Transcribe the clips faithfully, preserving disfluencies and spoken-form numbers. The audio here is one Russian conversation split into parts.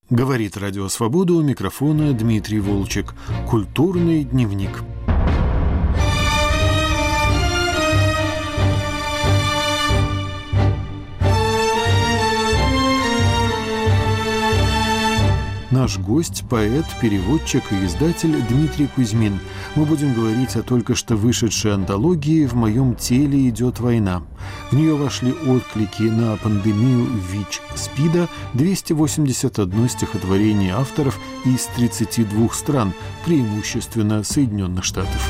Говорит Радио Свобода, у микрофона Дмитрий Волчек. Культурный дневник. Наш гость – поэт, переводчик и издатель Дмитрий Кузьмин. Мы будем говорить о только что вышедшей антологии «В моем теле идет война». В нее вошли отклики на пандемию ВИЧ-СПИДа, двести восемьдесят одно стихотворение авторов из тридцати двух стран, преимущественно Соединенных Штатов.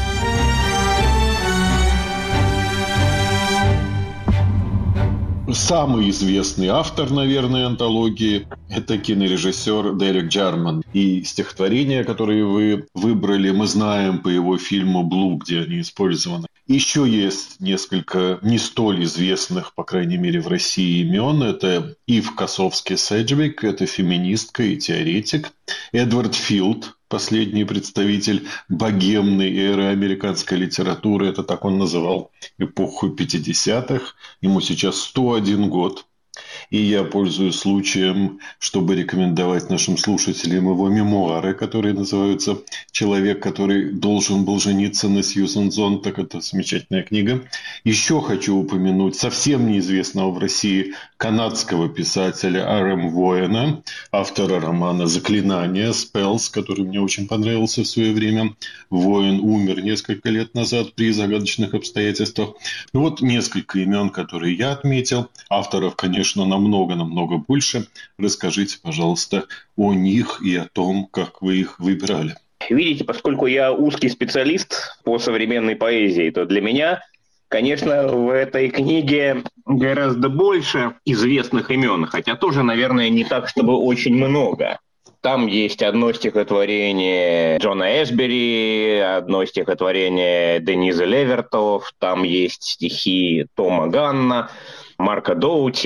Самый известный автор, наверное, антологии – это кинорежиссер Дерек Джарман. И стихотворения, которые вы выбрали, мы знаем по его фильму «Блу», где они использованы. Еще есть несколько не столь известных, по крайней мере, в России имен. Это Ив Косовский-Седжвик, это феминистка и теоретик. Эдвард Филд, последний представитель богемной эры американской литературы. Это так он называл эпоху пятидесятых. Ему сейчас сто один год. И я пользуюсь случаем, чтобы рекомендовать нашим слушателям его мемуары, которые называются «Человек, который должен был жениться на Сьюзен Зонтаг». Это замечательная книга. Еще хочу упомянуть совсем неизвестного в России канадского писателя Ар Эм Воэна, автора романа «Заклинание» «Spells», который мне очень понравился в свое время. Воэн умер несколько лет назад при загадочных обстоятельствах. Ну вот несколько имен, которые я отметил. Авторов, конечно, намного-намного больше. Расскажите, пожалуйста, о них и о том, как вы их выбирали. Видите, поскольку я узкий специалист по современной поэзии, то для меня, конечно, в этой книге гораздо больше известных имен, хотя тоже, наверное, не так, чтобы очень много. Там есть одно стихотворение Джона Эшбери, одно стихотворение Дениза Левертов, там есть стихи Тома Ганна, Марка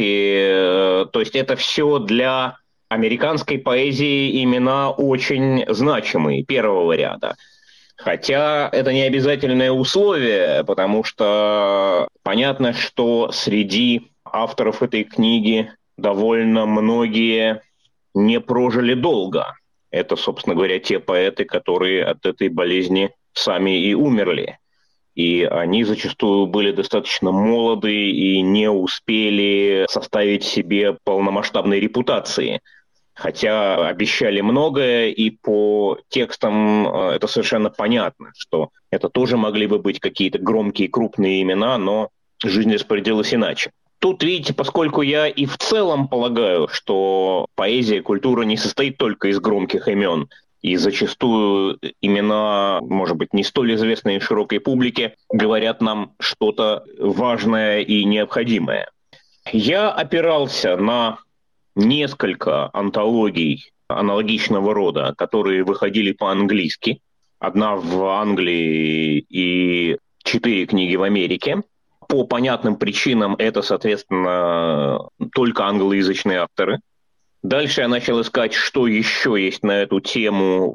Доути. То есть это все для американской поэзии имена очень значимые, первого ряда. Хотя это не обязательное условие, потому что понятно, что среди авторов этой книги довольно многие не прожили долго. Это, собственно говоря, те поэты, которые от этой болезни сами и умерли. И они зачастую были достаточно молоды и не успели составить себе полномасштабной репутации. Хотя обещали многое, и по текстам это совершенно понятно, что это тоже могли бы быть какие-то громкие крупные имена, но жизнь распорядилась иначе. Тут, видите, поскольку я и в целом полагаю, что поэзия, культура не состоит только из громких имен, и зачастую имена, может быть, не столь известные широкой публике, говорят нам что-то важное и необходимое. Я опирался на несколько антологий аналогичного рода, которые выходили по-английски. Одна в Англии и четыре книги в Америке. По понятным причинам это, соответственно, только англоязычные авторы. Дальше я начал искать, что еще есть на эту тему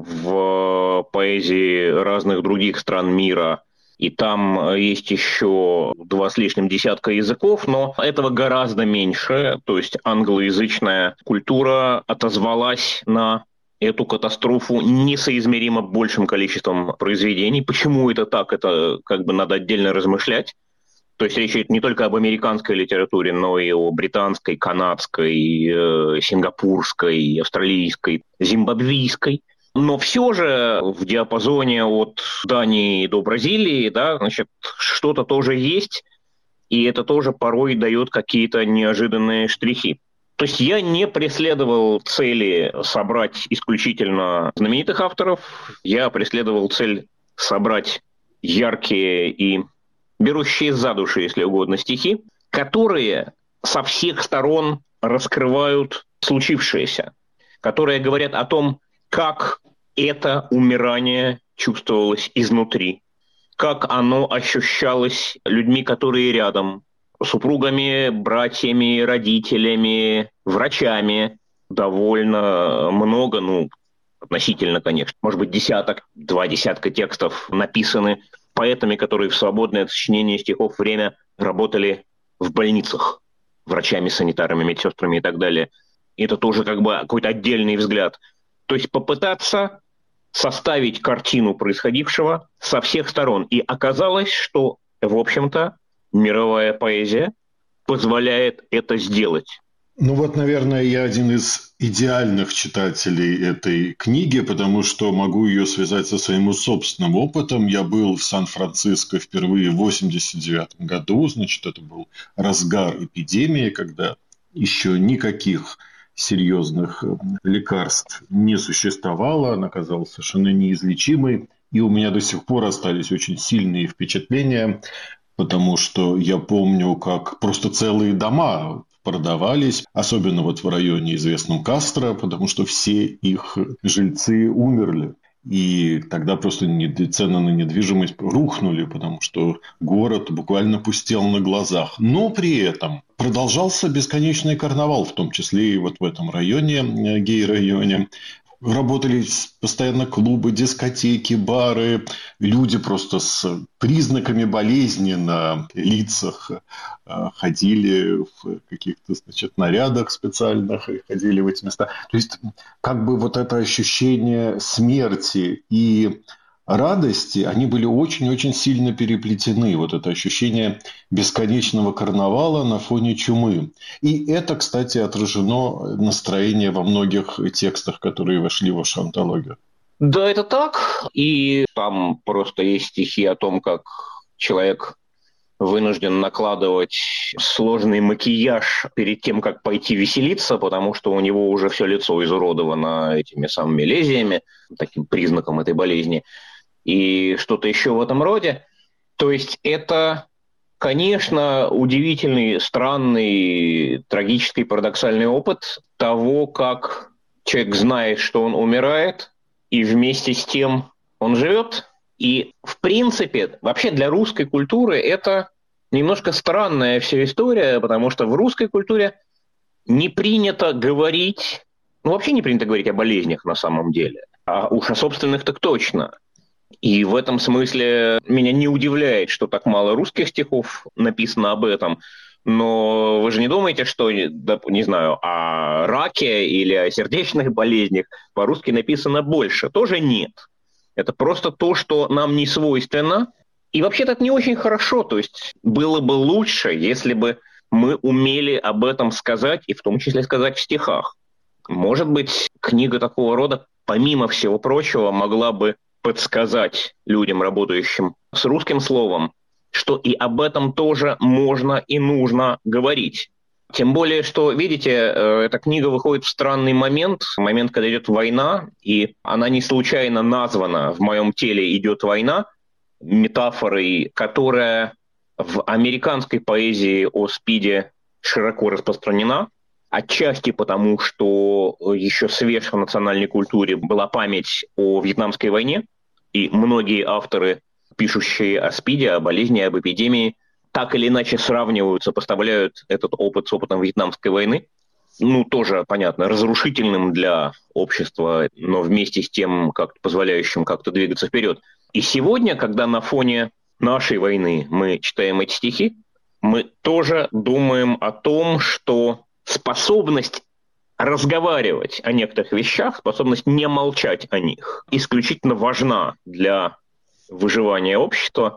в поэзии разных других стран мира. И там есть еще два с лишним десятка языков, но этого гораздо меньше. То есть англоязычная культура отозвалась на эту катастрофу несоизмеримо большим количеством произведений. Почему это так, это как бы надо отдельно размышлять. То есть речь идет не только об американской литературе, но и о британской, канадской, э, сингапурской, австралийской, зимбабвийской. Но все же в диапазоне от Дании до Бразилии, да, значит, что-то тоже есть, и это тоже порой дает какие-то неожиданные штрихи. То есть я не преследовал цели собрать исключительно знаменитых авторов, я преследовал цель собрать яркие и берущие за душу, если угодно, стихи, которые со всех сторон раскрывают случившееся, которые говорят о том, как это умирание чувствовалось изнутри, как оно ощущалось людьми, которые рядом, супругами, братьями, родителями, врачами. Довольно много, ну, относительно, конечно, может быть, десяток, два десятка текстов написаны поэтами, которые в свободное от сочинения стихов время работали в больницах, врачами, санитарами, медсестрами и так далее. Это тоже как бы какой-то отдельный взгляд. То есть попытаться составить картину происходившего со всех сторон. И оказалось, что, в общем-то, мировая поэзия позволяет это сделать. Ну вот, наверное, я один из идеальных читателей этой книги, потому что могу ее связать со своим собственным опытом. Я был в Сан-Франциско впервые в восемьдесят девятом году, значит, это был разгар эпидемии, когда еще никаких серьезных лекарств не существовало, она казалась совершенно неизлечимой, и у меня до сих пор остались очень сильные впечатления, потому что я помню, как просто целые дома продавались, особенно вот в районе известном Кастро, потому что все их жильцы умерли. И тогда просто цены на недвижимость рухнули, потому что город буквально пустел на глазах. Но при этом продолжался бесконечный карнавал, в том числе и вот в этом районе, гей-районе. Работали постоянно клубы, дискотеки, бары. Люди просто с признаками болезни на лицах ходили в каких-то, значит, нарядах специальных и ходили в эти места. То есть, как бы вот это ощущение смерти и радости, они были очень-очень сильно переплетены. Вот это ощущение бесконечного карнавала на фоне чумы. И это, кстати, отражено настроение во многих текстах, которые вошли в вашу антологию. Да, это так. И там просто есть стихи о том, как человек вынужден накладывать сложный макияж перед тем, как пойти веселиться, потому что у него уже все лицо изуродовано этими самыми лезиями, таким признаком этой болезни. И что-то еще в этом роде. То есть это, конечно, удивительный, странный, трагический, парадоксальный опыт того, как человек знает, что он умирает, и вместе с тем он живет. И, в принципе, вообще для русской культуры это немножко странная вся история, потому что в русской культуре не принято говорить, ну вообще не принято говорить о болезнях на самом деле, а уж о собственных так точно. И в этом смысле меня не удивляет, что так мало русских стихов написано об этом. Но вы же не думаете, что, не знаю, о раке или о сердечных болезнях по-русски написано больше? Тоже нет. Это просто то, что нам не свойственно. И вообще-то это не очень хорошо. То есть было бы лучше, если бы мы умели об этом сказать, и в том числе сказать в стихах. Может быть, книга такого рода, помимо всего прочего, могла бы подсказать людям, работающим с русским словом, что и об этом тоже можно и нужно говорить. Тем более, что, видите, эта книга выходит в странный момент, момент, когда идет война, и она не случайно названа «В моем теле идет война», метафорой, которая в американской поэзии о СПИДе широко распространена, отчасти потому, что еще свеж в национальной культуре была память о Вьетнамской войне, и многие авторы, пишущие о СПИДе, о болезни, об эпидемии, так или иначе сравнивают, сопоставляют этот опыт с опытом Вьетнамской войны. Ну, тоже, понятно, разрушительным для общества, но вместе с тем как-то позволяющим как-то двигаться вперед. И сегодня, когда на фоне нашей войны мы читаем эти стихи, мы тоже думаем о том, что способность разговаривать о некоторых вещах, способность не молчать о них, исключительно важна для выживания общества,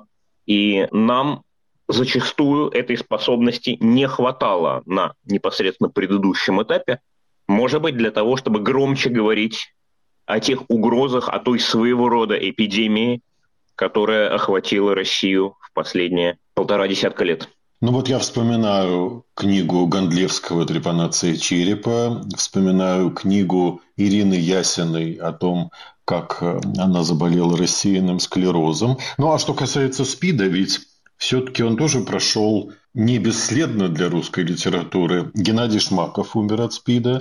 и нам зачастую этой способности не хватало на непосредственно предыдущем этапе, может быть, для того, чтобы громче говорить о тех угрозах, о той своего рода эпидемии, которая охватила Россию в последние полтора десятка лет. Ну вот я вспоминаю книгу Гондлевского «Трепанация черепа», вспоминаю книгу Ирины Ясиной о том, как она заболела рассеянным склерозом. Ну а что касается СПИДа, ведь все-таки он тоже прошел не бесследно для русской литературы. Геннадий Шмаков умер от СПИДа,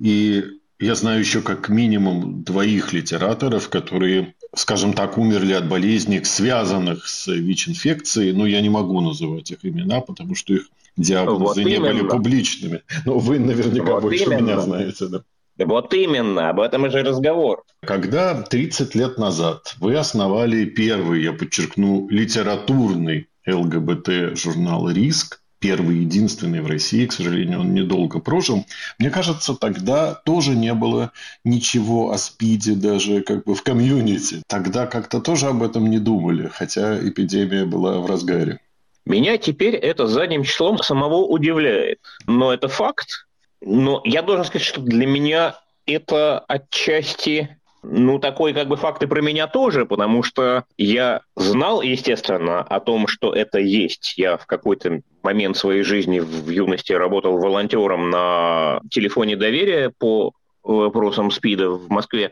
и я знаю еще как минимум двоих литераторов, которые, скажем так, умерли от болезней, связанных с ВИЧ-инфекцией, но я не могу называть их имена, потому что их диагнозы вот не были публичными. Но вы наверняка вот больше именно. Меня знаете. Да? Да вот именно, об этом и же разговор. Когда тридцать лет назад вы основали первый, я подчеркну, литературный ЛГБТ-журнал «Риск», первый, единственный в России, к сожалению, он недолго прожил. Мне кажется, тогда тоже не было ничего о СПИДе даже как бы в комьюнити. Тогда как-то тоже об этом не думали, хотя эпидемия была в разгаре. Меня теперь это задним числом самого удивляет. Но это факт. Но я должен сказать, что для меня это отчасти... Ну, такой как бы факт и про меня тоже, потому что я знал, естественно, о том, что это есть. Я в какой-то момент своей жизни в юности работал волонтером на телефоне доверия по вопросам СПИДа в Москве.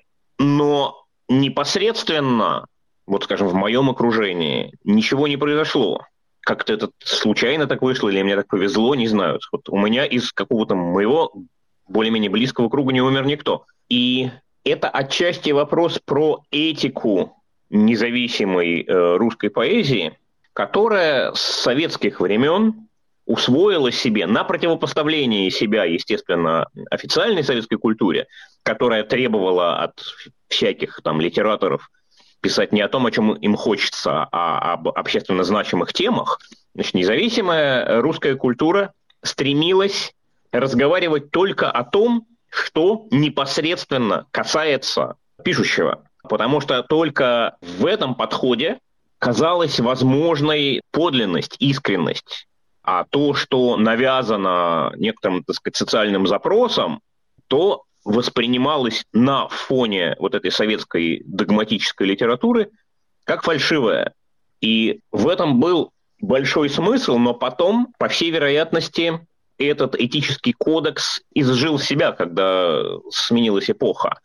Но непосредственно, вот скажем, в моем окружении ничего не произошло. Как-то это случайно так вышло, или мне так повезло, не знаю. Вот у меня из какого-то моего более-менее близкого круга не умер никто. И это отчасти вопрос про этику независимой э, русской поэзии, которая с советских времен усвоила себе на противопоставление себя, естественно, официальной советской культуре, которая требовала от всяких там литераторов писать не о том, о чем им хочется, а об общественно значимых темах. Значит, независимая русская культура стремилась разговаривать только о том, что непосредственно касается пишущего. Потому что только в этом подходе казалась возможной подлинность, искренность. А то, что навязано некоторым, так сказать, социальным запросом, то воспринималось на фоне вот этой советской догматической литературы как фальшивое. И в этом был большой смысл, но потом, по всей вероятности, этот этический кодекс изжил себя, когда сменилась эпоха.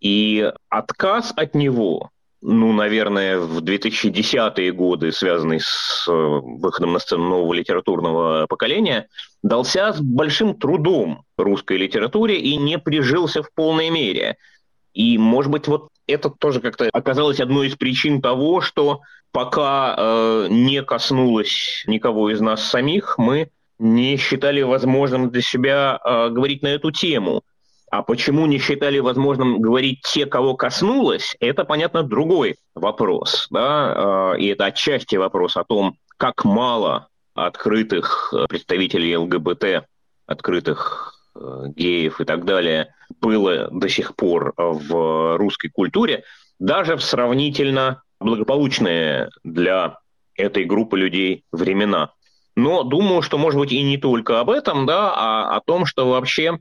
И отказ от него, ну, наверное, в две тысячи десятые годы, связанный с выходом на сцену нового литературного поколения, дался с большим трудом русской литературе и не прижился в полной мере. И, может быть, вот это тоже как-то оказалось одной из причин того, что пока э, не коснулось никого из нас самих, мы не считали возможным для себя э, говорить на эту тему. А почему не считали возможным говорить те, кого коснулось, это, понятно, другой вопрос. Да? Э, и это отчасти вопрос о том, как мало открытых представителей ЛГБТ, открытых э, геев и так далее было до сих пор в русской культуре, даже в сравнительно благополучные для этой группы людей времена. Но думаю, что, может быть, и не только об этом, да, а о том, что вообще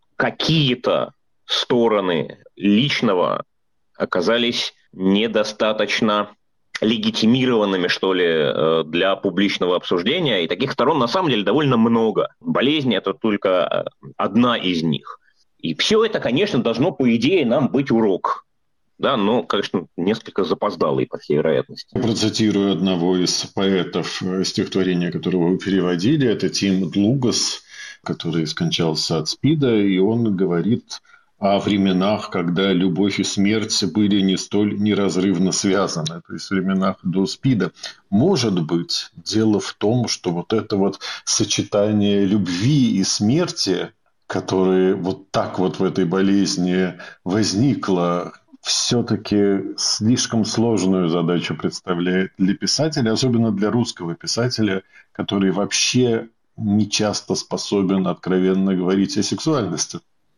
какие-то стороны личного оказались недостаточно легитимированными, что ли, для публичного обсуждения. И таких сторон, на самом деле, довольно много. Болезнь – это только одна из них. И все это, конечно, должно, по идее, нам быть урок. Да, но, конечно, несколько запоздалый, по всей вероятности. Процитирую одного из поэтов, стихотворения которого вы переводили. Это Тим Длугас, который скончался от СПИДа. И он говорит о временах, когда любовь и смерть были не столь неразрывно связаны. То есть в временах до СПИДа. Может быть, дело в том, что вот это вот сочетание любви и смерти, которое вот так вот в этой болезни возникло, все-таки слишком сложную задачу представляет для писателя, особенно для русского писателя, который вообще не часто способен откровенно говорить о сексуальности.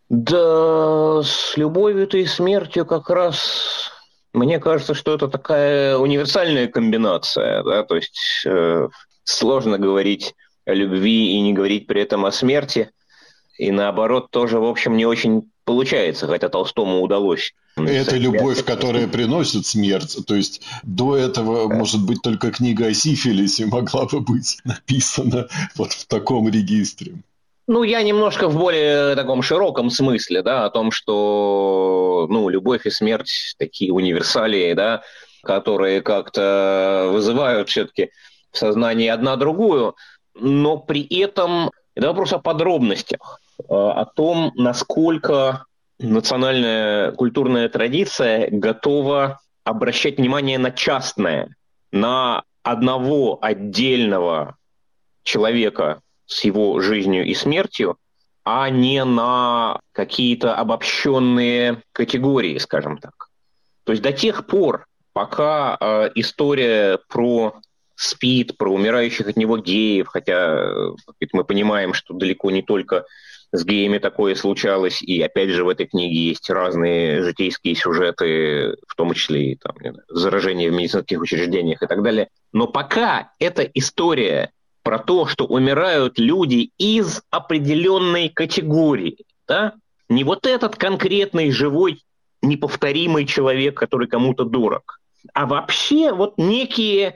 Да, с любовью-то и смертью как раз, мне кажется, что это такая универсальная комбинация. Да? То есть э, сложно говорить о любви и не говорить при этом о смерти. И наоборот, тоже, в общем, не очень получается, хотя Толстому удалось. Это любовь, которая приносит смерть. То есть до этого, может быть, только книга о сифилисе могла бы быть написана вот в таком регистре. Ну, я немножко в более таком широком смысле, да, о том, что, ну, любовь и смерть такие универсалии, да, которые как-то вызывают все-таки в сознании одна другую, но при этом это вопрос о подробностях, о том, насколько национальная культурная традиция готова обращать внимание на частное, на одного отдельного человека с его жизнью и смертью, а не на какие-то обобщенные категории, скажем так. То есть до тех пор, пока э, история про СПИД, про умирающих от него геев, хотя мы понимаем, что далеко не только с геями такое случалось, и опять же в этой книге есть разные житейские сюжеты, в том числе и там, заражение в медицинских учреждениях и так далее. Но пока эта история про то, что умирают люди из определенной категории, да? Не вот этот конкретный живой неповторимый человек, который кому-то дорог, а вообще вот некие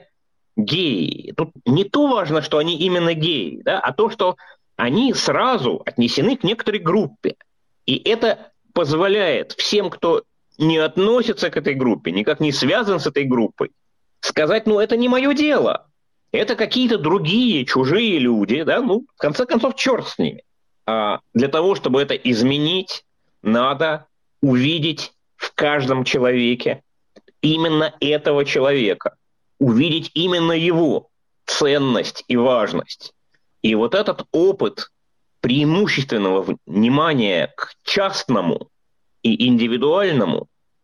геи. Тут не то важно, что они именно геи, да, а то, что они сразу отнесены к некоторой группе. И это позволяет всем, кто не относится к этой группе, никак не связан с этой группой, сказать, ну, это не мое дело. Это какие-то другие, чужие люди, да, ну, в конце концов, черт с ними. А для того, чтобы это изменить, надо увидеть в каждом человеке именно этого человека, увидеть именно его ценность и важность. И вот этот опыт преимущественного внимания к частному и индивидуальному,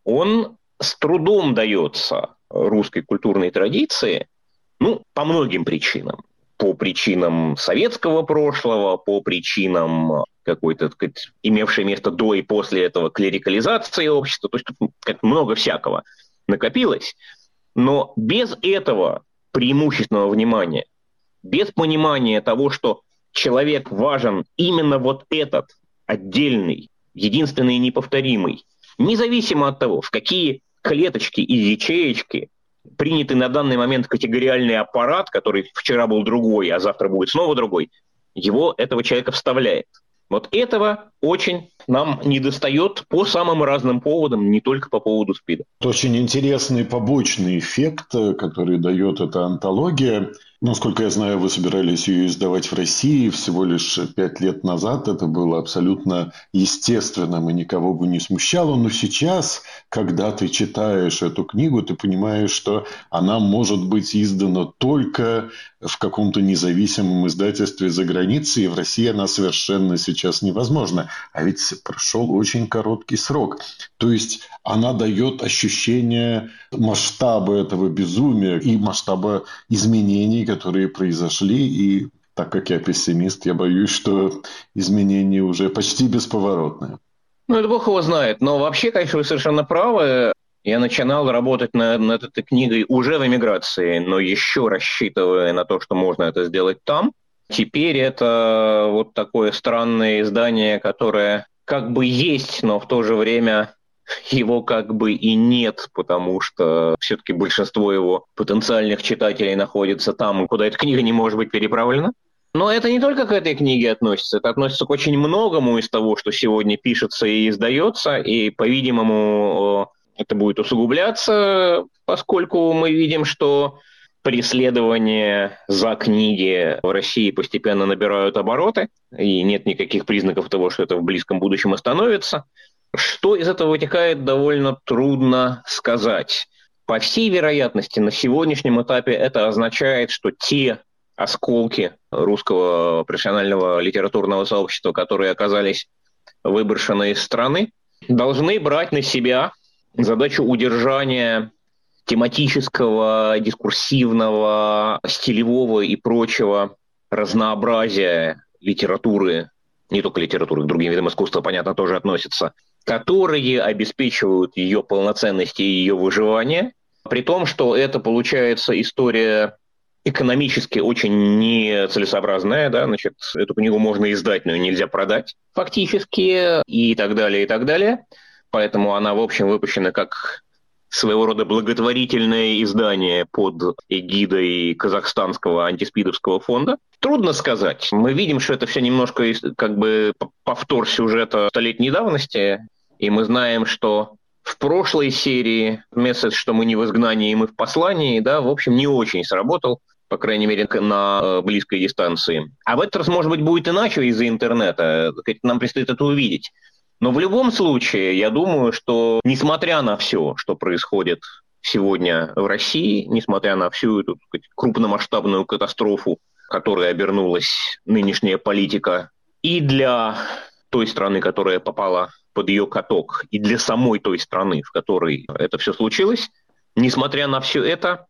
он с трудом дается русской культурной традиции, ну, по многим причинам. По причинам советского прошлого, по причинам какой-то, так сказать, имевшей место до и после этого клерикализации общества. То есть тут как много всякого накопилось. Но без этого преимущественного внимания, без понимания того, что человек важен именно вот этот отдельный, единственный и неповторимый, независимо от того, в какие клеточки и ячеечки принятый на данный момент категориальный аппарат, который вчера был другой, а завтра будет снова другой, его, этого человека, вставляет. Вот этого очень нам недостает по самым разным поводам, не только по поводу СПИДа. Очень интересный побочный эффект, который дает эта антология. Насколько я знаю, вы собирались ее издавать в России всего лишь пять лет назад. Это было абсолютно естественным и никого бы не смущало. Но сейчас, когда ты читаешь эту книгу, ты понимаешь, что она может быть издана только в каком-то независимом издательстве за границей. И в России она совершенно сейчас невозможна. А ведь прошел очень короткий срок. То есть она дает ощущение масштаба этого безумия и масштаба изменений, которые произошли. И так как я пессимист, я боюсь, что изменения уже почти бесповоротные. Ну, это Бог его знает. Но вообще, конечно, вы совершенно правы. Я начинал работать над, над этой книгой уже в эмиграции, но еще рассчитывая на то, что можно это сделать там. Теперь это вот такое странное издание, которое как бы есть, но в то же время его как бы и нет, потому что все-таки большинство его потенциальных читателей находится там, куда эта книга не может быть переправлена. Но это не только к этой книге относится, это относится к очень многому из того, что сегодня пишется и издается, и, по-видимому, это будет усугубляться, поскольку мы видим, что преследования за книги в России постепенно набирают обороты, и нет никаких признаков того, что это в близком будущем остановится. Что из этого вытекает, довольно трудно сказать. По всей вероятности, на сегодняшнем этапе это означает, что те осколки русского профессионального литературного сообщества, которые оказались выброшены из страны, должны брать на себя задачу удержания тематического, дискурсивного, стилевого и прочего разнообразия литературы, не только литературы, к другим видам искусства, понятно, тоже относятся, которые обеспечивают ее полноценность и ее выживание, при том, что это получается история экономически очень нецелесообразная, да, значит, эту книгу можно издать, но ее нельзя продать фактически, и так далее, и так далее. Поэтому она, в общем, выпущена как своего рода благотворительное издание под эгидой казахстанского антиспидовского фонда. Трудно сказать. Мы видим, что это все немножко как бы повтор сюжета столетней давности, и мы знаем, что в прошлой серии месседж, что мы не в изгнании, мы в послании, да, в общем, не очень сработал, по крайней мере, на близкой дистанции. А в этот раз, может быть, будет иначе из-за интернета. Нам предстоит это увидеть. Но в любом случае, я думаю, что несмотря на все, что происходит сегодня в России, несмотря на всю эту, так сказать, крупномасштабную катастрофу, которой обернулась нынешняя политика и для той страны, которая попала под ее каток, и для самой той страны, в которой это все случилось, несмотря на все это,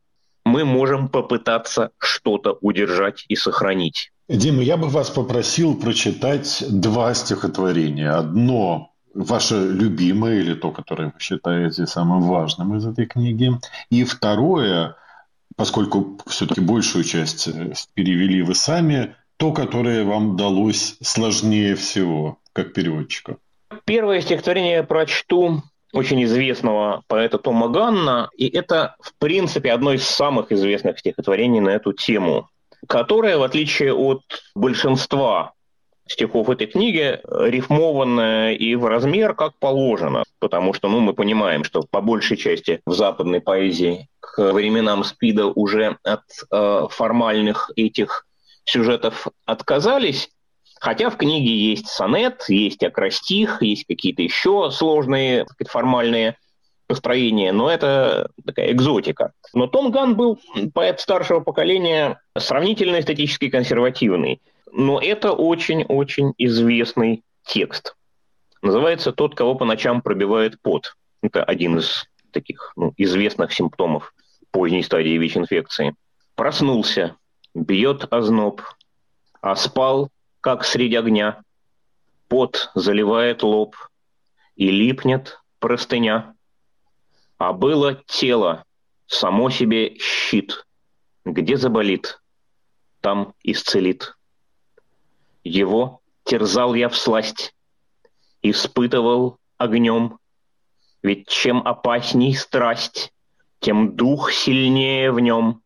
мы можем попытаться что-то удержать и сохранить. Дима, я бы вас попросил прочитать два стихотворения. Одно ваше любимое или то, которое вы считаете самым важным из этой книги. И второе, поскольку все-таки большую часть перевели вы сами, то, которое вам далось сложнее всего, как переводчику. Первое стихотворение я прочту очень известного поэта Тома Ганна, и это, в принципе, одно из самых известных стихотворений на эту тему, которое, в отличие от большинства стихов этой книги, рифмованное и в размер как положено, потому что ну, мы понимаем, что по большей части в западной поэзии к временам СПИДа уже от э, формальных этих сюжетов отказались, хотя в книге есть сонет, есть акростих, есть какие-то еще сложные формальные построения, но это такая экзотика. Но Том Ганн был поэт старшего поколения, сравнительно эстетически консервативный. Но это очень-очень известный текст. Называется «Тот, кого по ночам пробивает пот». Это один из таких ну, известных симптомов поздней стадии ВИЧ-инфекции. Проснулся, бьет озноб, а спал, как средь огня. Пот заливает лоб, и липнет простыня. А было тело, само себе щит. Где заболит, там исцелит. Его терзал я всласть, испытывал огнем. Ведь чем опасней страсть, тем дух сильнее в нем.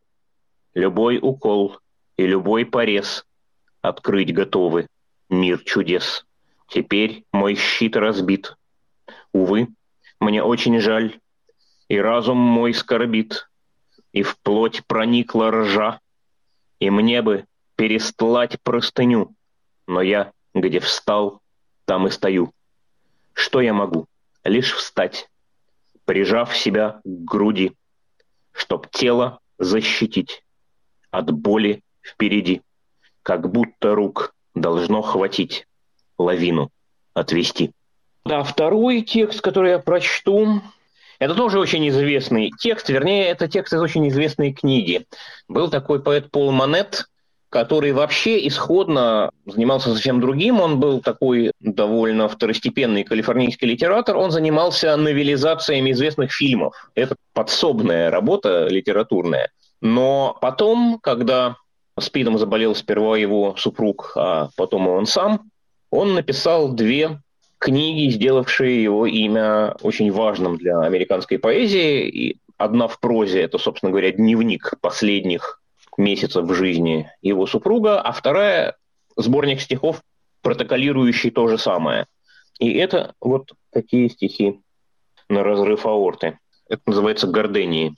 Любой укол и любой порез открыть готовы мир чудес. Теперь мой щит разбит. Увы, мне очень жаль, и разум мой скорбит, и вплоть проникла ржа, и мне бы перестлать простыню, но я, где встал, там и стою. Что я могу? Лишь встать, прижав себя к груди, чтоб тело защитить от боли впереди, как будто рук должно хватить лавину отвести. Да, второй текст, который я прочту, это тоже очень известный текст, вернее, это текст из очень известной книги. Был такой поэт Пол Манет, который вообще исходно занимался совсем другим. Он был такой довольно второстепенный калифорнийский литератор. Он занимался новелизациями известных фильмов. Это подсобная работа литературная. Но потом, когда СПИДом заболел сперва его супруг, а потом и он сам, он написал две книги, сделавшие его имя очень важным для американской поэзии. И одна в прозе, это, собственно говоря, дневник последних месяцев в жизни его супруга, а вторая – сборник стихов, протоколирующий то же самое. И это вот такие стихи на разрыв аорты. Это называется «Гордении».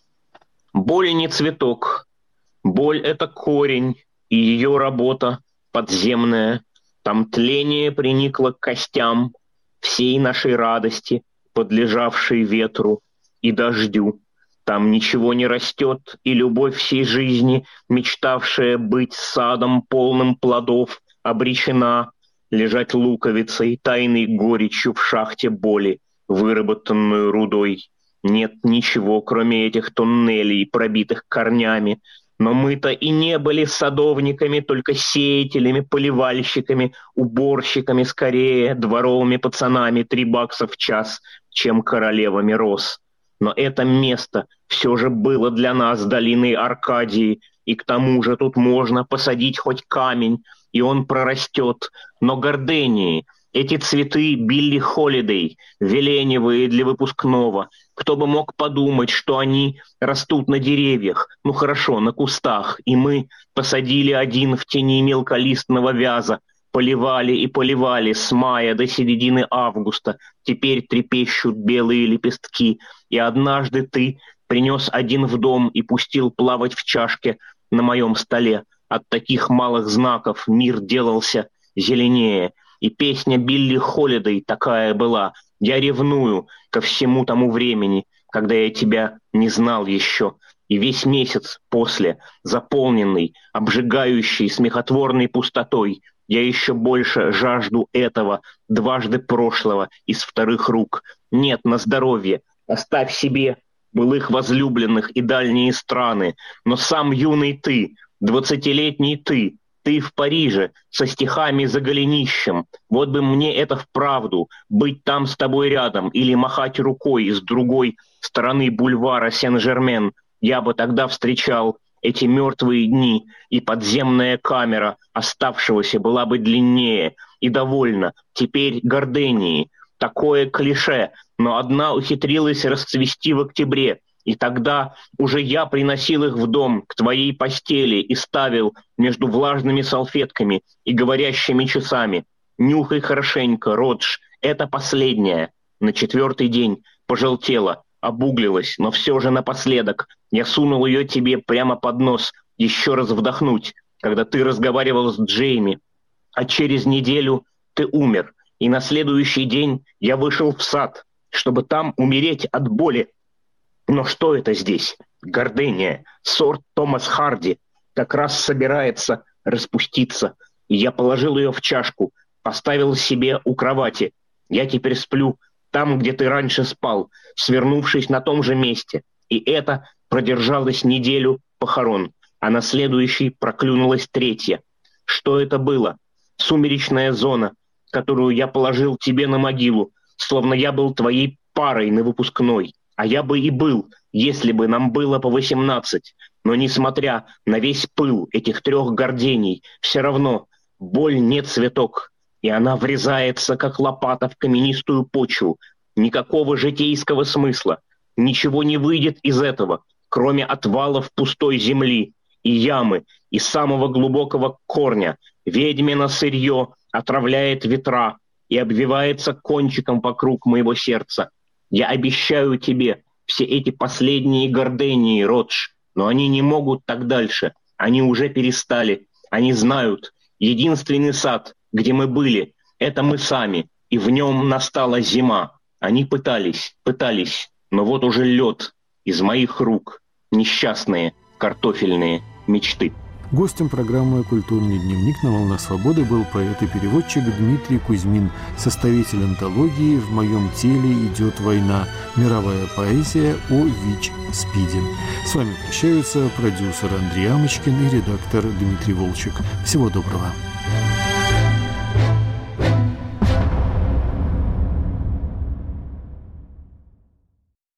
«Боль не цветок, боль – это корень, и ее работа подземная. Там тление приникло к костям всей нашей радости, подлежавшей ветру и дождю. Там ничего не растет, и любовь всей жизни, мечтавшая быть садом, полным плодов, обречена лежать луковицей, тайной горечью в шахте боли, выработанную рудой. Нет ничего, кроме этих туннелей, пробитых корнями. Но мы-то и не были садовниками, только сеятелями, поливальщиками, уборщиками скорее, дворовыми пацанами, три бакса в час, чем королевами роз. Но это место все же было для нас долиной Аркадии, и к тому же тут можно посадить хоть камень, и он прорастет. Но гордении, эти цветы Билли Холидей, веленевые для выпускного, кто бы мог подумать, что они растут на деревьях, ну хорошо, на кустах, и мы посадили один в тени мелколистного вяза, поливали и поливали с мая до середины августа, теперь трепещут белые лепестки, и однажды ты принес один в дом и пустил плавать в чашке на моем столе. От таких малых знаков мир делался зеленее, и песня Билли Холидей такая была. Я ревную ко всему тому времени, когда я тебя не знал еще, и весь месяц после, заполненный, обжигающий, смехотворной пустотой, я еще больше жажду этого, дважды прошлого, из вторых рук. Нет, на здоровье, оставь себе былых возлюбленных и дальние страны, но сам юный ты, двадцатилетний ты, ты в Париже со стихами за голенищем. Вот бы мне это вправду, быть там с тобой рядом или махать рукой с другой стороны бульвара Сен-Жермен. Я бы тогда встречал эти мертвые дни, и подземная камера оставшегося была бы длиннее. И довольно. Теперь гордении. Такое клише, но одна ухитрилась расцвести в октябре. И тогда уже я приносил их в дом, к твоей постели, и ставил между влажными салфетками и говорящими часами. Нюхай хорошенько, Родж, это последнее. На четвертый день пожелтела, обуглилась, но все же напоследок я сунул ее тебе прямо под нос, еще раз вдохнуть, когда ты разговаривал с Джейми. А через неделю ты умер, и на следующий день я вышел в сад, чтобы там умереть от боли. Но что это здесь? Гордения, сорт Томас Харди, как раз собирается распуститься. И я положил ее в чашку, поставил себе у кровати. Я теперь сплю там, где ты раньше спал, свернувшись на том же месте. И это продержалось неделю похорон, а на следующий проклюнулась третья. Что это было? Сумеречная зона, которую я положил тебе на могилу, словно я был твоей парой на выпускной. А я бы и был, если бы нам было по восемнадцать. Но несмотря на весь пыл этих трех гордений, все равно боль не цветок, и она врезается, как лопата, в каменистую почву. Никакого житейского смысла. Ничего не выйдет из этого, кроме отвалов пустой земли и ямы, и самого глубокого корня. Ведьмино сырье отравляет ветра и обвивается кончиком вокруг моего сердца. Я обещаю тебе все эти последние гордении, Родж, но они не могут так дальше. Они уже перестали. Они знают. Единственный сад, где мы были, это мы сами, и в нем настала зима. Они пытались, пытались, но вот уже лед из моих рук. Несчастные картофельные мечты. Гостем программы «Культурный дневник» на «Волна свободы» был поэт и переводчик Дмитрий Кузьмин, составитель антологии «В моем теле идет война. Мировая поэзия о ВИЧ-СПИДе». С вами прощаются продюсер Андрей Амочкин и редактор Дмитрий Волчек. Всего доброго.